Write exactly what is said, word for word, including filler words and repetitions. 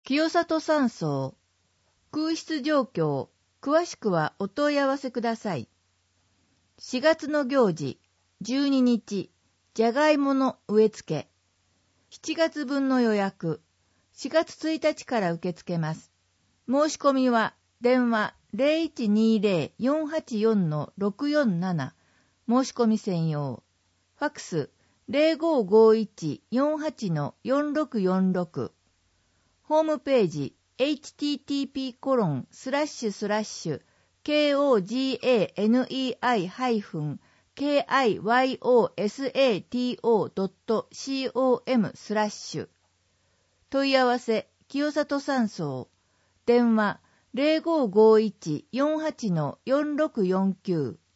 清里山荘、空室状況、詳しくはお問い合わせください。しがつの行事、じゅうににち、じゃがいもの植え付け。しちがつぶんの予約、しがつついたちから受け付けます。申し込みは、電話 ゼロいちにゼロ よんはちよん ろくよんなな、申し込み専用。ファックス ゼロごごいち よんはち よんろくよんろく。ホームページ エイチティーティーピーコロンスラッシュスラッシュ ケーオージーエーエヌイーアイ ハイフン ケーアイワイオーエスエーティーオー ドット コム スラッシュ。問い合わせ清里山荘。電話 ゼロごごいち よんはち よんろくよんきゅう。